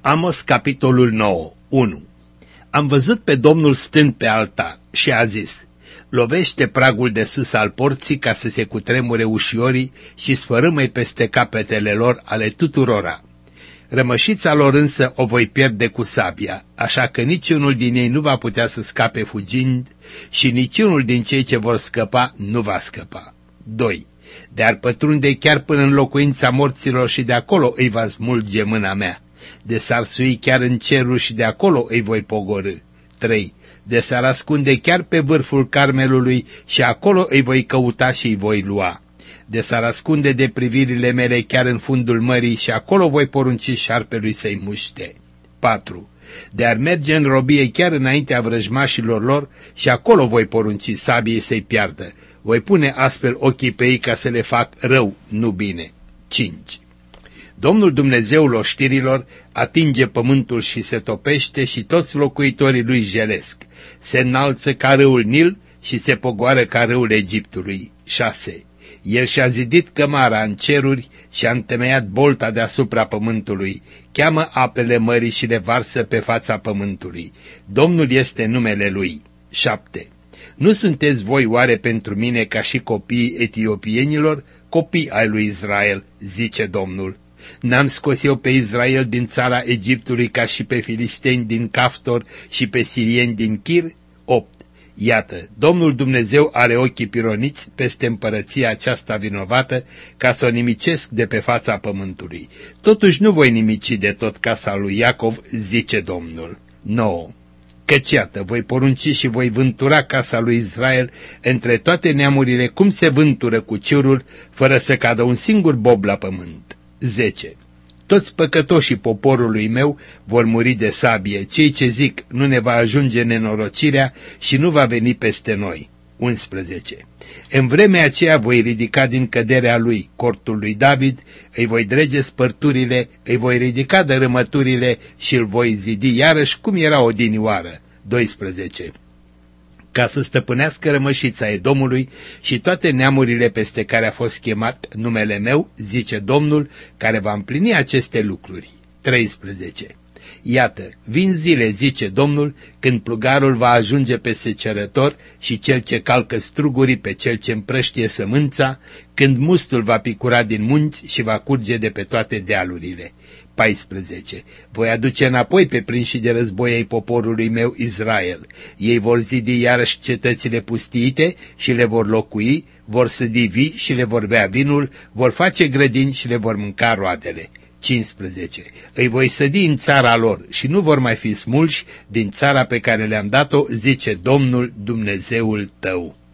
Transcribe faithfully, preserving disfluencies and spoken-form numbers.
Amos, capitolul nouă, unu. Am văzut pe Domnul stând pe altar și a zis: lovește pragul de sus al porții ca să se cutremure ușiorii și sfărâmă-i peste capetele lor ale tuturora. Rămășița lor însă o voi pierde cu sabia, așa că niciunul din ei nu va putea să scape fugind și niciunul din cei ce vor scăpa nu va scăpa. doi. De-ar pătrunde chiar până în locuința morților și de acolo îi va smulge mâna mea. De s-ar sui chiar în ceruri și de acolo îi voi pogorî. trei. De s-ar ascunde chiar pe vârful Carmelului și acolo îi voi căuta și îi voi lua. De s-ar ascunde de privirile mele chiar în fundul mării și acolo voi porunci șarpelui să-i muște. patru. De-ar merge în robie chiar înaintea vrăjmașilor lor și acolo voi porunci sabiei să-i piardă. Voi pune astfel ochii pe ei ca să le fac rău, nu bine. cinci. Domnul Dumnezeul oștirilor atinge pământul și se topește și toți locuitorii lui jelesc. Se înalță ca râul Nil și se pogoară ca râul Egiptului. șase. El și-a zidit cămara în ceruri și a întemeiat bolta deasupra pământului. Cheamă apele mării și le varsă pe fața pământului. Domnul este numele lui. șapte. Nu sunteți voi oare pentru mine ca și copiii etiopienilor, copii ai lui Israel, zice Domnul? N-am scos eu pe Israel din țara Egiptului ca și pe filisteni din Caftor și pe sirieni din Chir? opt. Iată, Domnul Dumnezeu are ochii pironiți peste împărăția aceasta vinovată ca să o nimicesc de pe fața pământului. Totuși nu voi nimici de tot casa lui Iacov, zice Domnul. nouă. Căci iată, voi porunci și voi vântura casa lui Israel între toate neamurile cum se vântură cu ciurul, fără să cadă un singur bob la pământ. zece. Toți păcătoșii poporului meu vor muri de sabie, cei ce zic nu ne va ajunge nenorocirea și nu va veni peste noi. unsprezece. În vremea aceea voi ridica din căderea lui cortul lui David, îi voi drege spărturile, îi voi ridica dărâmăturile și îl voi zidi iarăși cum era odinioară. doisprezece. Ca să stăpânească rămășița Edomului și toate neamurile peste care a fost chemat numele meu, zice Domnul, care va împlini aceste lucruri. treisprezece. Iată, vin zile, zice Domnul, când plugarul va ajunge pe secerător și cel ce calcă strugurii pe cel ce împrăștie sămânța, când mustul va picura din munți și va curge de pe toate dealurile. paisprezece. Voi aduce înapoi pe prinși de război ai poporului meu Israel. Ei vor zidi iarăși cetățile pustiite și le vor locui, vor sădi vii și le vor bea vinul, vor face grădini și le vor mânca roadele. cincisprezece. Îi voi sădi în țara lor și nu vor mai fi smulși din țara pe care le-am dat-o, zice Domnul Dumnezeul tău.